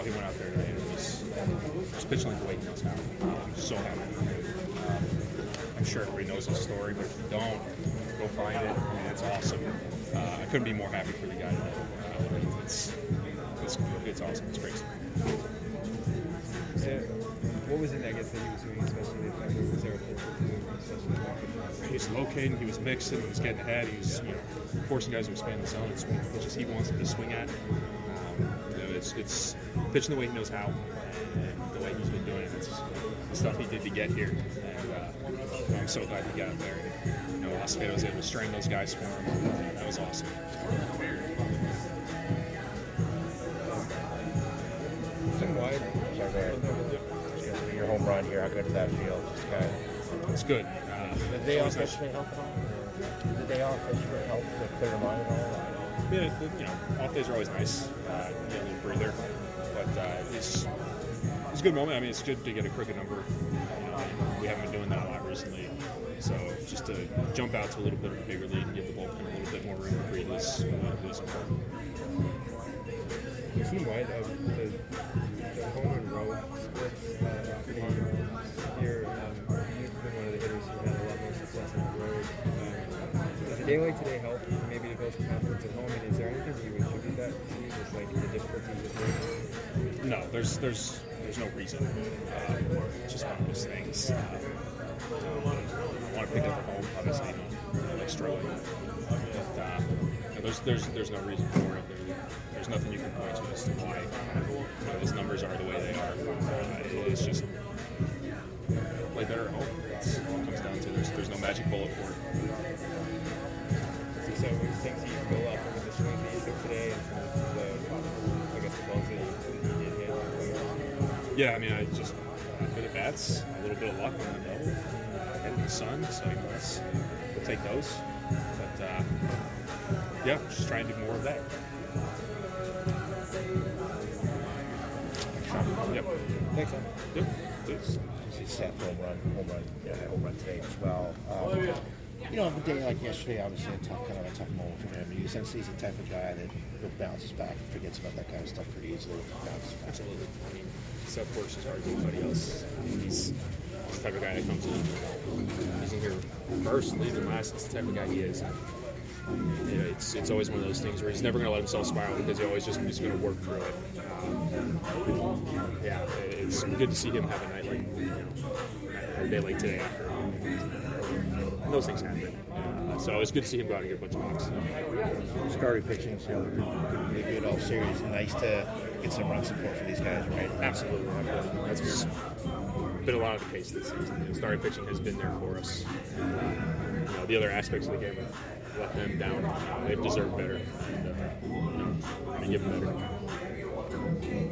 he went out there today and was pitching like the way he knows how. I'm so happy for him. I'm sure everybody knows his story, but if you don't, go find it. I mean, it's awesome. I couldn't be more happy for the guy today. It's awesome. It's great. So, what was it, I guess, that he was doing, especially the fact that was there He was locating, he was mixing, he was getting ahead, he was forcing guys to expand the zone and swing pitches he wants them to swing at. It's pitching the way he knows how, and the way he's been doing it. It's the stuff he did to get here, and I'm so glad he got there. Acevedo was able to string those guys for him. That was awesome. Tim White, your home run here, how good did that feel? It's good. Did they offensively help at all? Did they offensively help to clear your mind at all? Yeah, off days are always nice. Get a little breather, but it's a good moment. I mean, it's good to get a crooked number. We haven't been doing that a lot recently, so just to jump out to a little bit of a bigger lead and give the bullpen a little bit more room to breathe is important. Tim White, the home and road splits for the year, you've been one of the hitters who had a lot more success on the road. Does a day like today help maybe to build some confidence at home? And is there anything that you would attribute that to, just like the difficulties of work? No, there's no reason. It's just one of those things. I want to pick up at home, obviously, like struggling. But there's no reason for it. There's nothing you can point to as to why his numbers are the way they are. It's just play better at home. That's all it comes down to. There's no magic bullet for it. So things you can go up with the swing that you took today and I guess the balls that you did hit. Yeah, I mean, I just good at bats, a little bit of luck on the double, hitting the sun, so we'll take those. But yeah, just trying to do more of that. Yep. Thanks, man. Yep. It's Seth home run today as well. A day like yesterday, obviously a tough moment for him. You sense he's the type of guy that bounces back and forgets about that kind of stuff pretty easily. absolutely. I mean, Seth works as hard as anybody else. He's the type of guy that comes in. He's in here first, leads and last. It's the type of guy he is. It's always one of those things where he's never going to let himself spiral because he's going to work through it. It's good to see him have a night like a day like today. And those things happen. So it's good to see him go out and get a bunch of knocks. Started pitching, so really good all series. Nice to get some run support for these guys, right? Absolutely. That's been a lot of the case this season. Starting pitching has been there for us. The other aspects of the game have let them down. They've deserved better. And give them better.